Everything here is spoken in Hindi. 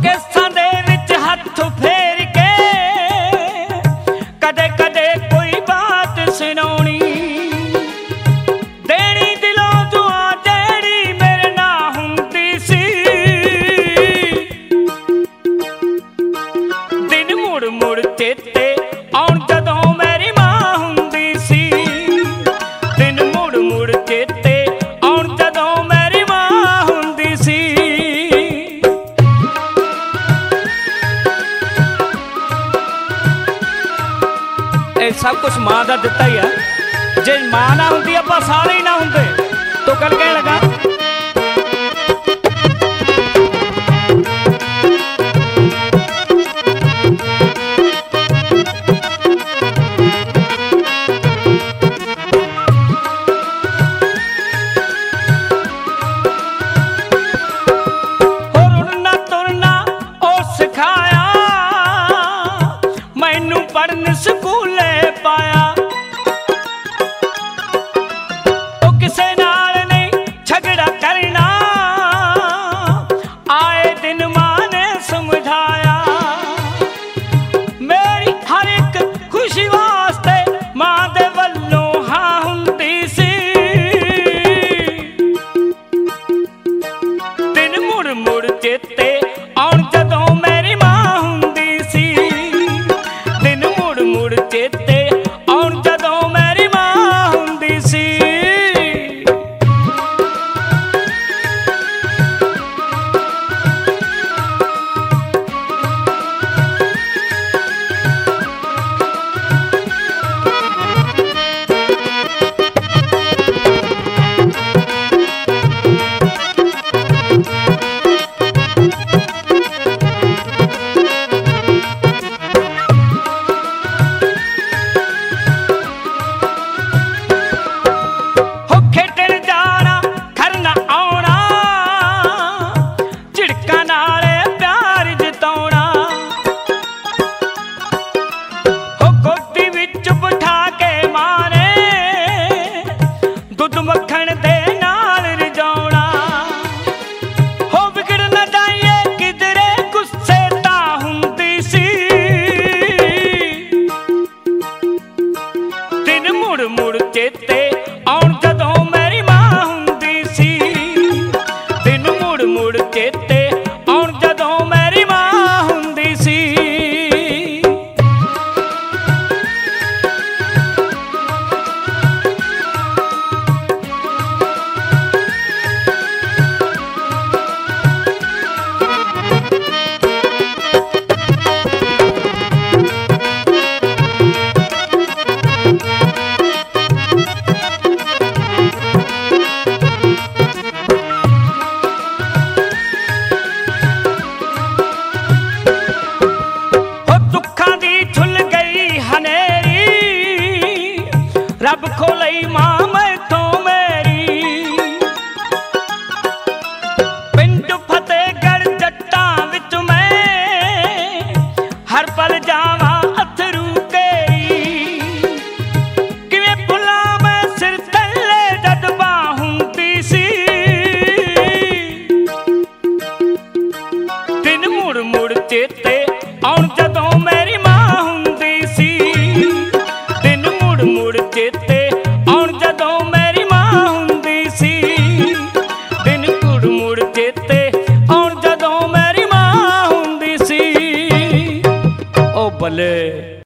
केसां दे विच हथ फेर के कदे कदे कोई बात सुनाउणी देनी दिलों दुआ जेड़ी मेरे ना हुंदी सी दिन मुड़ मुड़ चेते आउण जदों मेरी मां हुंदी सी दिन मुड़ मुड़ चेते आउण जदों मेरी मां हुंदी सी। सब कुछ मां का दिता ही है, जे मां ना होंदी आपां सारे ही ना होंदे। तो कल कहने लगा रुड़ना तुरना ओ सिखाया मैनू पढ़न स्कूले पाया ओ किसे नाल नहीं झगड़ा करना आए दिन मां ने समझाया मेरी हर एक खुशी वास्ते मां दे वल्लों हां हुंदी सी दिन मुड़ मुड़ चेते आउण जदों मेरी मां हुंदी सी दिन मुड़ मुड़ चेते आउण जदों मेरी मां हुंदी सी। हो खेडण जाना घर ना आउणा झिड़कां नाल प्यार जताउणा हो गोदी विच बिठा के मां ने दुध मक्खण दे नाल रजाउणा हो विगड़ ना जाइए किधरे गुस्से तां हुंदी सी दिन मुड़ मुड़ चेते आउण जदों मेरी मां हुंदी सी दिन मुड़ मुड़ चेते आउण जदों मेरी मां हुंदी सी। हो दुखां दी झुल गई हनेरी रब खोलई मां मैथों मेरी पिंड फतेहगढ़ जट्टां विच मैं हर पल जावां अथरू केरी किवें भुलां मैं सिर थल्ले जद बां हुंदी सी दिन मुड़ मुड़ चेते आउण जदों मेरी मां हुंदी सी दिन मुड़ मुड़ चेते आउण जदों मेरी मां हुंदी सी दिन मुड़ मुड़ चेते आउण जदों मेरी मां हुंदी सी। ओ बले